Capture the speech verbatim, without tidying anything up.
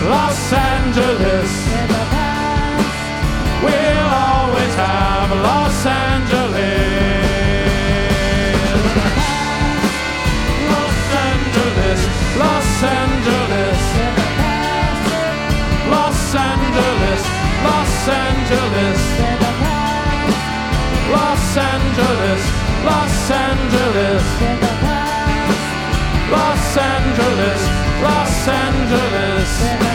Los Angeles. We'll always have Los Angeles. Los Angeles, Los Angeles. Los Angeles, Los Angeles. Los Angeles, Los Angeles. Los Angeles, Los Angeles.